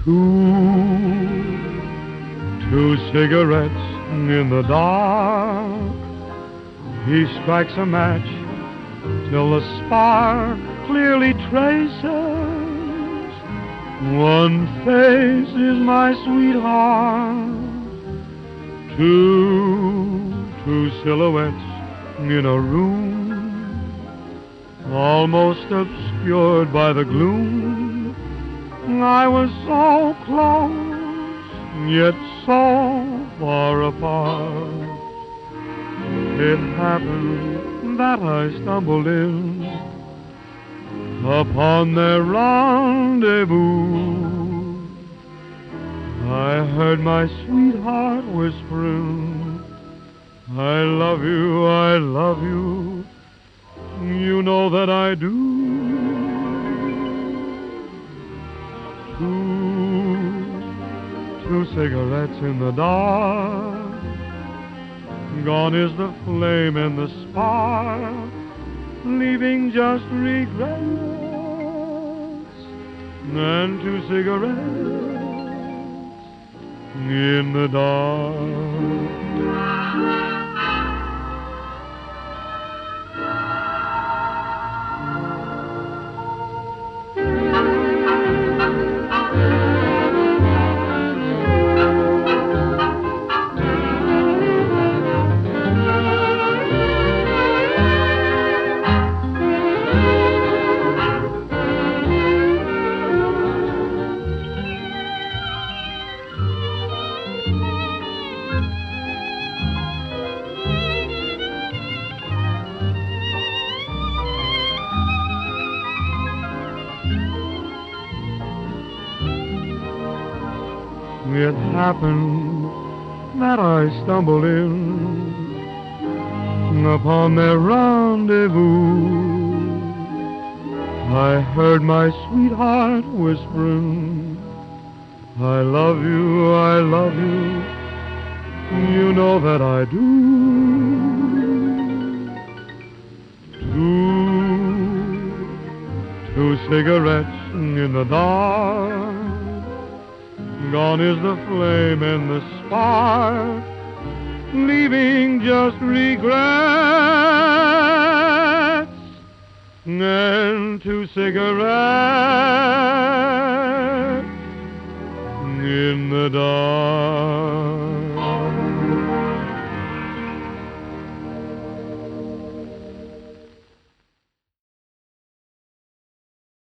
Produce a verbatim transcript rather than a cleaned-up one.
Two, two cigarettes in the dark. He strikes a match till the spark clearly traces one face is my sweetheart. Two, two silhouettes in a room, almost obscured by the gloom. I was so close, yet so far apart. It happened that I stumbled in upon their rendezvous. I heard my sweetheart whispering, I love you, I love you, you know that I do. Two, two cigarettes in the dark, gone is the flame and the spark, leaving just regrets and two cigarettes in the dark. It happened that I stumbled in upon their rendezvous. I heard my sweetheart whispering, I love you, I love you, you know that I do. Two, two cigarettes in the dark, gone is the flame and the spark, leaving just regrets and two cigarettes in the dark.